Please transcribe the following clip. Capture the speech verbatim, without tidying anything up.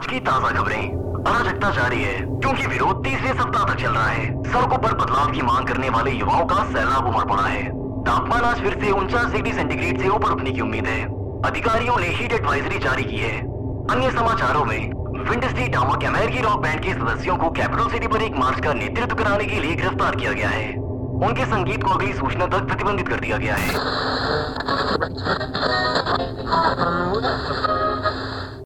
की ताजा खबरें। अराजकता जारी है क्योंकि विरोध तीसरे सप्ताह तक चल रहा है। सड़कों पर बदलाव की मांग करने वाले युवाओं का सैलाब उमड़ पड़ा है। तापमान आज फिर से उनचास डिग्री सेंटीग्रेड से ऊपर उठने की उम्मीद है। अधिकारियों ने हीट एडवाइजरी जारी की है। अन्य समाचारों में विंड स्ट्रीट डामक अमेरिकी रॉक बैंड के सदस्यों को कैपिटल सिटी पर एक मार्च का नेतृत्व कराने के लिए गिरफ्तार किया गया है। उनके संगीत को अगली सूचना तक प्रतिबंधित कर दिया गया है।